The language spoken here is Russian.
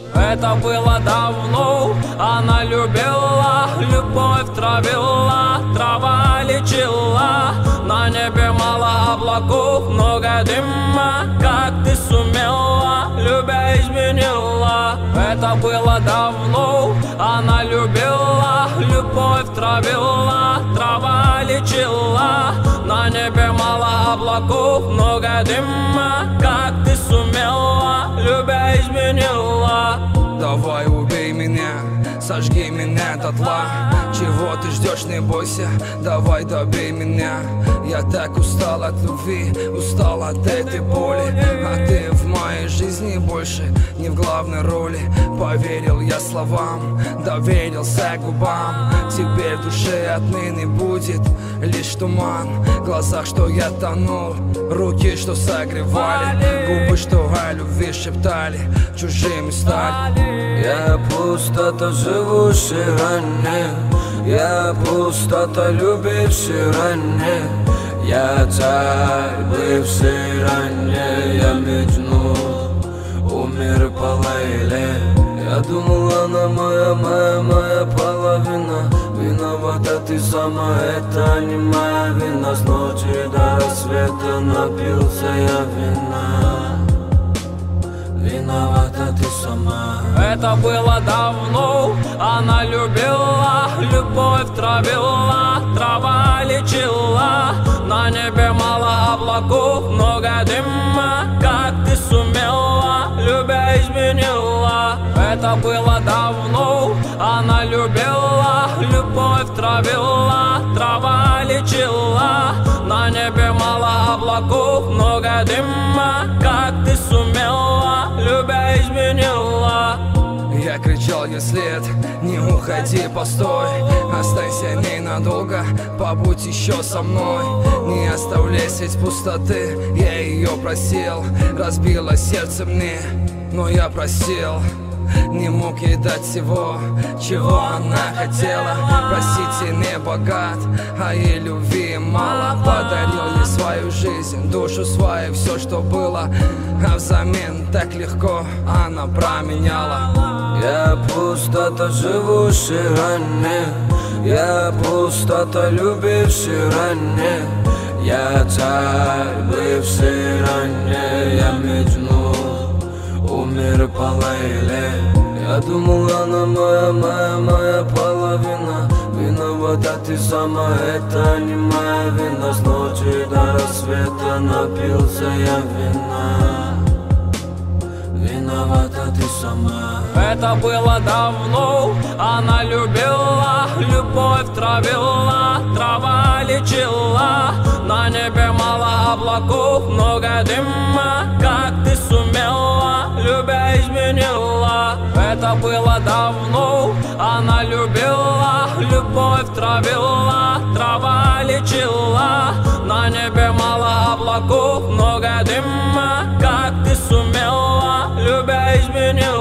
Это было давно, она любила, любовь травила, трава лечила. На небе мало облаков, много дыма, как ты сумела, любя изменила. Это было давно, она любила, любовь травила, трава лечила. На небе мало облаков, много дыма, как ты сумела, любя изменила. Давай убей меня, сожги меня дотла. Чего ты ждешь, не бойся, давай добей меня. Я так устал от любви, устал от этой боли. А ты в моей жизни больше не в главной роли. Поверил я словам, доверился губам. Теперь в душе отныне будет лишь туман. В глазах, что я тонул, руки, что согревали, губы, что о любви шептали, чужими стали. Я пустота, живущий ранее. Я пустота, любивший ранее. Я царь, бывший ранее. Я Меджнун, умер по Лейле. Я думал, она моя половина. Виновата ты сама, это не моя вина. С ночи до рассвета напился я вина. Виновата ты сама. Это было давно, она любила, любовь травила, трава лечила. На небе мало облаков, много дыма, как ты сумела, любя изменила. Это было давно, она любила, любовь травила, трава лечила. На небе мало облаков, много дыма, как ты сумела, любя изменила. Я кричал ей вслед: не уходи, постой, останься ненадолго, побудь еще со мной. Не оставляй сеть пустоты, я ее просил. Разбило сердце мне, но я просил. Не мог ей дать всего, чего она хотела. Простите, не богат, а ей любви мало. Подарил ей свою жизнь, душу свою, все, что было, а взамен так легко она променяла. Я пустота, живущий ранее. Я пустота, любивший ранее. Я царь, бывший ранее. Я Меджнун, умер по Лейле. Я думал, она моя половина. Виновата ты сама, это не моя вина. С ночи до рассвета напился я вина. Виновата ты сама. Это было давно, она любила, любовь травила, трава лечила. На небе мало облаков, много дыма, как ты сумела, любя изменила. Это было давно, она любила, любовь травила, трава лечила. На небе мало облаков, много дыма, как ты сумела, любя изменила.